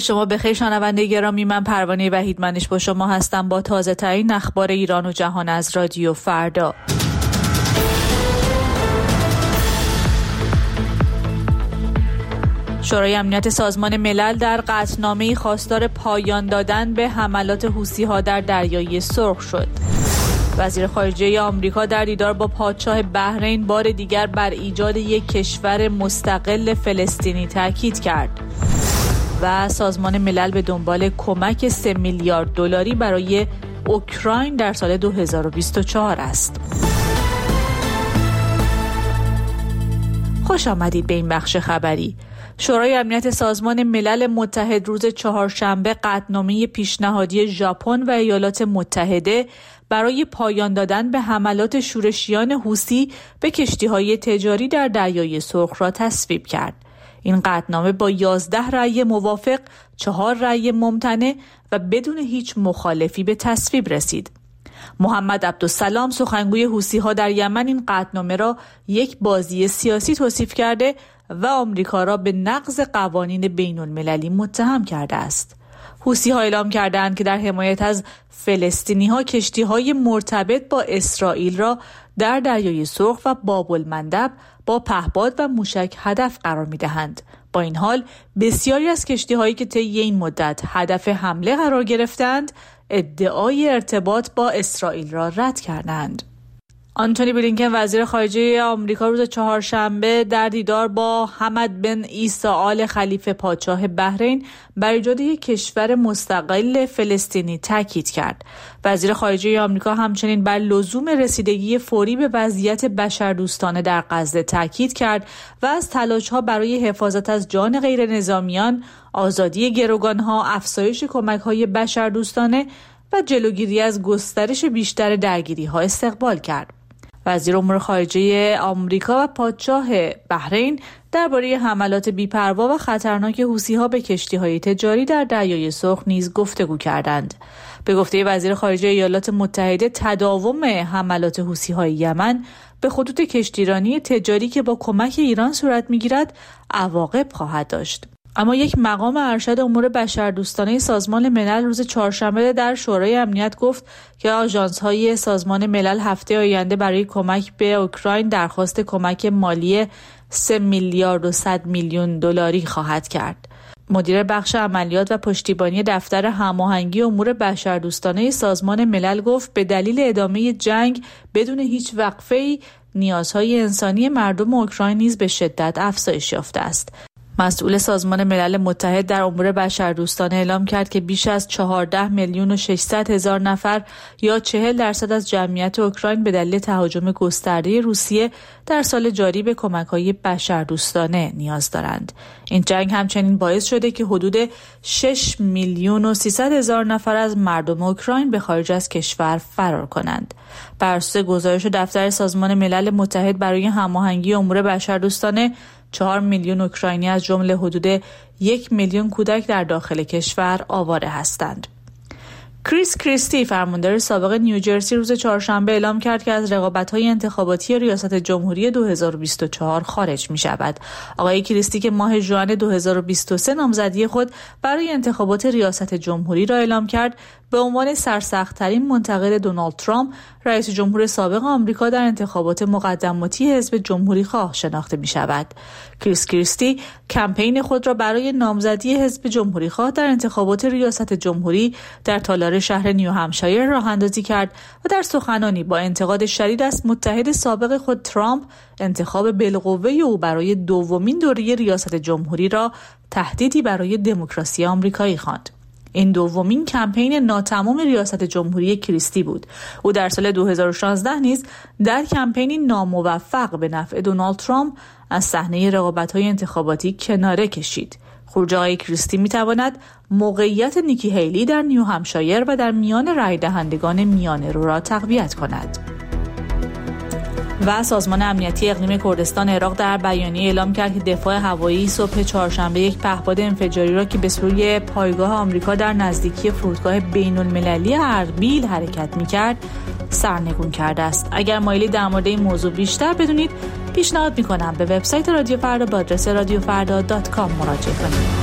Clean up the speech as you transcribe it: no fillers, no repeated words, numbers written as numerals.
شما بخیر شنونده گرامی، من پروانه وحیدمنش با شما هستم با تازه ترین اخبار ایران و جهان از رادیو فردا. شورای امنیت سازمان ملل در قطعنامه‌ای خواستار پایان دادن به حملات حوثی‌ها در دریای سرخ شد. وزیر خارجه آمریکا در دیدار با پادشاه بحرین بار دیگر بر ایجاد یک کشور مستقل فلسطینی تاکید کرد. و سازمان ملل به دنبال کمک 3 میلیارد دلاری برای اوکراین در سال 2024 است. خوش آمدید به این بخش خبری. شورای امنیت سازمان ملل متحد روز چهارشنبه قطعنامه پیشنهادی ژاپن و ایالات متحده برای پایان دادن به حملات شورشیان حوثی به کشتی‌های تجاری در دریای سرخ را تصویب کرد. این قطعنامه با 11 رأی موافق، 4 رأی ممتنع و بدون هیچ مخالفی به تصویب رسید. محمد عبدالسلام سخنگوی حوثی‌ها در یمن این قطعنامه را یک بازی سیاسی توصیف کرده و آمریکا را به نقض قوانین بین‌المللی متهم کرده است. حوثی‌ها اعلام کردند که در حمایت از فلسطینی‌ها کشتی‌های مرتبط با اسرائیل را در دریای سرخ و باب‌المندب با پهپاد و موشک هدف قرار می‌دهند. با این حال بسیاری از کشتی‌هایی که طی این مدت هدف حمله قرار گرفتند، ادعای ارتباط با اسرائیل را رد کردند. آنتونی بلینکن وزیر خارجه آمریکا روز چهارشنبه در دیدار با حمد بن عیسی آل خلیفه پادشاه بحرین بر ایجاد یک کشور مستقل فلسطینی تاکید کرد. وزیر خارجه آمریکا همچنین بر لزوم رسیدگی فوری به وضعیت بشردوستانه در غزه تاکید کرد و از تلاش‌ها برای حفاظت از جان غیر نظامیان، آزادی گروگان‌ها، افزایش کمک‌های بشردوستانه و جلوگیری از گسترش بیشتر درگیری‌ها استقبال کرد. وزیر امور خارجه آمریکا و پادشاه بحرین درباره حملات بی‌پروا و خطرناک حوثی‌ها به کشتی‌های تجاری در دریای سرخ نیز گفتگو کردند. به گفته وزیر خارجه ایالات متحده، تداوم حملات حوثی‌های یمن به خطوط کشتیرانی تجاری که با کمک ایران صورت می‌گیرد عواقب خواهد داشت. اما یک مقام ارشد امور بشردوستانه سازمان ملل روز چهارشنبه در شورای امنیت گفت که آژانس‌های سازمان ملل هفته آینده برای کمک به اوکراین درخواست کمک مالی 3 میلیارد و 100 میلیون دلاری خواهد کرد. مدیر بخش عملیات و پشتیبانی دفتر هماهنگی امور بشردوستانه سازمان ملل گفت به دلیل ادامه جنگ بدون هیچ وقفه‌ای نیازهای انسانی مردم اوکراین نیز به شدت افزایش یافته است. مسئول سازمان ملل متحد در امور بشردوستانه اعلام کرد که بیش از 14 میلیون و 600 هزار نفر یا 40% از جمعیت اوکراین به دلیل تهاجم گسترده روسیه در سال جاری به کمک‌های بشردوستانه نیاز دارند. این جنگ همچنین باعث شده که حدود 6 میلیون و 300 هزار نفر از مردم اوکراین به خارج از کشور فرار کنند. بر اساس گزارش دفتر سازمان ملل متحد برای هماهنگی امور بشردوستانه، 4 میلیون اوکراینی از جمله حدود 1 میلیون کودک در داخل کشور آواره هستند. کریس کریستی فرماندار سابق نیوجرسی روز چهارشنبه اعلام کرد که از رقابت‌های انتخاباتی ریاست جمهوری 2024 خارج می‌شود. آقای کریستی که ماه ژوئن 2023 نامزدی خود برای انتخابات ریاست جمهوری را اعلام کرد، به عنوان سرسخت‌ترین منتقد دونالد ترامپ، رئیس جمهور سابق آمریکا در انتخابات مقدماتی حزب جمهوری‌خواه شناخته می‌شود. کریس کریستی کمپین خود را برای نامزدی حزب جمهوری‌خواه در انتخابات ریاست جمهوری در تالار شهر نیوهمشایر راه اندازی کرد و در سخنانی با انتقاد شدید از متحد سابق خود ترامپ، انتخاب بالقوه او برای دومین دوره ریاست جمهوری را تهدیدی برای دموکراسی آمریکایی خواند. این دومین کمپین ناتمام ریاست جمهوری کریستی بود. او در سال 2016 نیز در کمپینی ناموفق به نفع دونالد ترامپ از صحنه رقابت‌های انتخاباتی کناره کشید. خروج آقای کریستی می‌تواند موقعیت نیکی هیلی در نیوهمشایر و در میان رای دهندگان میانه‌رو را تقویت کند. و سازمان امنیتی اقلیم کردستان عراق در بیانیه اعلام کرد که دفاع هوایی صبح چهارشنبه یک پهپاد انفجاری را که به سوی پایگاه آمریکا در نزدیکی فرودگاه بین‌المللی اربیل حرکت می‌کرد سرنگون کرده است. اگر مایلی در مورد این موضوع بیشتر بدونید، پیشنهاد می‌کنم به وبسایت رادیو فردا با آدرس radiofarda.com مراجعه کنید.